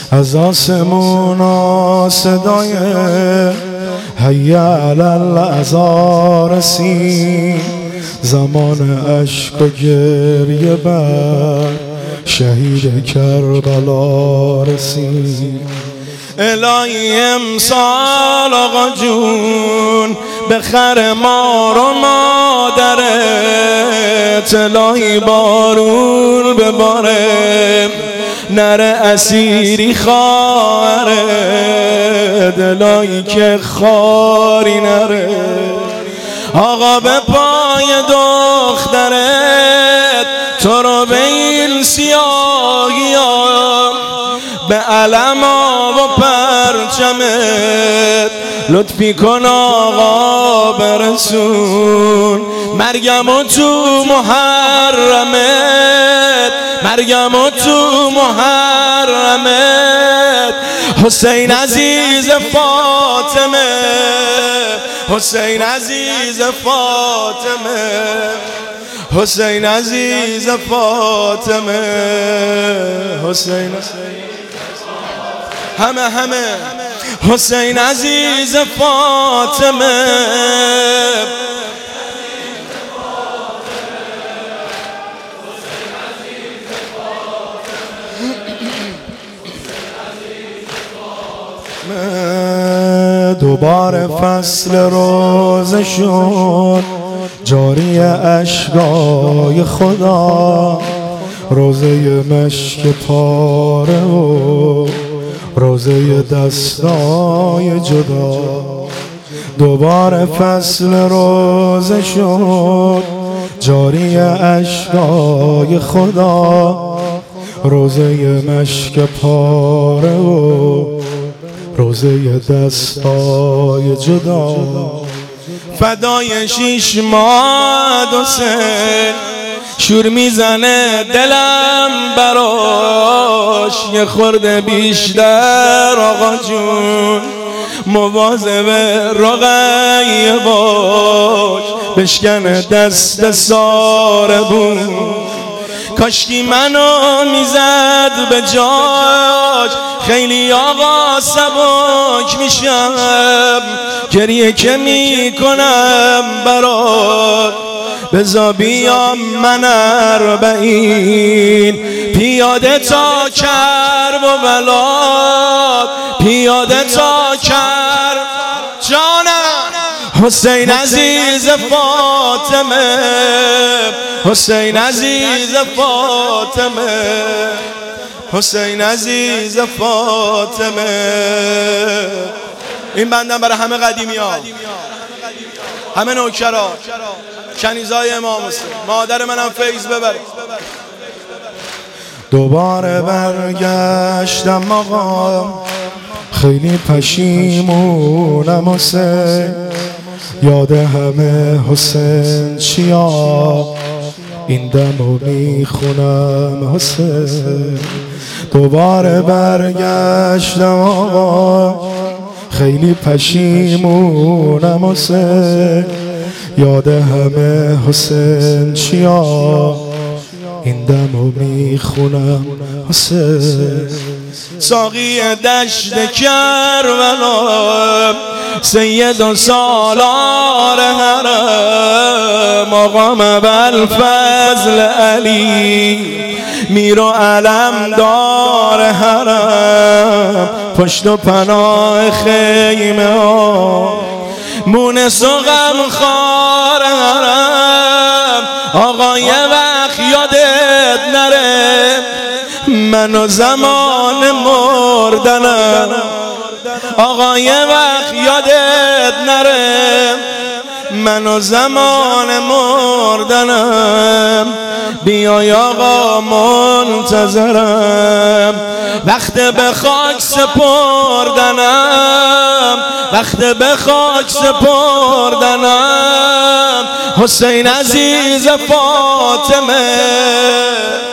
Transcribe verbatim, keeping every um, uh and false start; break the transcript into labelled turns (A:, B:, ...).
A: از آسمونا صدای حی علی العزا رسید، زمان اشک و گریه بر شهید کربلا رسید. الهی امسال آقا جون بخر مار و مادرت، الهی بارون بباره نره اسیری خواهرت، الهی که خاری نره آقا به پای دخترت، تو رو به این سیاهی ها به علم ها و پرچمت لطفی کن آقا برسون. مرگم و تو محرمت، مرگم و تو محرمت، حسین عزیز فاطمه، حسین عزیز فاطمه، حسین عزیز فاطمه، حسین همه همه حسین عزیز فاطمه. دوباره فصل روزه شد جاری اشکای خدا، روزه مشک پاره و روزه دستای جدا. دوباره فصل روزه شد جاری اشکای خدا، روزه مشک پاره و روزه دستای جدا. فدای شیش ماه حسین شور میزنه دلم براش، یه خورده بیشتر آقا جون مواظب رقیه باش، بشکنه دست ساربون. کاشکی منو میزد به جاش، خیلی آقا سبک میشم، گریه که میکنم برات. بزا بیام من اربعین پیاده تا کرب و بلاد، پیاده تا کرب جانم. حسین عزیز فاطمه، حسین عزیز فاطمه، حسین عزیز فاطمه. این بندم برای همه قدیمی ها، همه نوکرا، کنیزای امام حسین، مادر منم فیض ببره. دوباره برگشتم آقا، خیلی پشیمونم حسین، یاد همه حسین چیا این دمو میخونم حسین. دوباره برگشتم آقا، خیلی پشیمونم حسین، یاد همه حسین چیا این دمو میخونم حسین. ساقی دشت کربلا، سید و سالار حرم، آقام ابوالفضل علی، میر و علم دار حرم، پشت و پناه خیمه ها، مونس و غمخوار حرم. آقا یه وقت یادت نره من و زمان مردنم، آقا یه وقت یادت نره من و زمان مردنم. بیای آقا منتظرم، وقت به خاک سپردنم، وقت به خاک سپردنم. حسین عزیز فاطمه.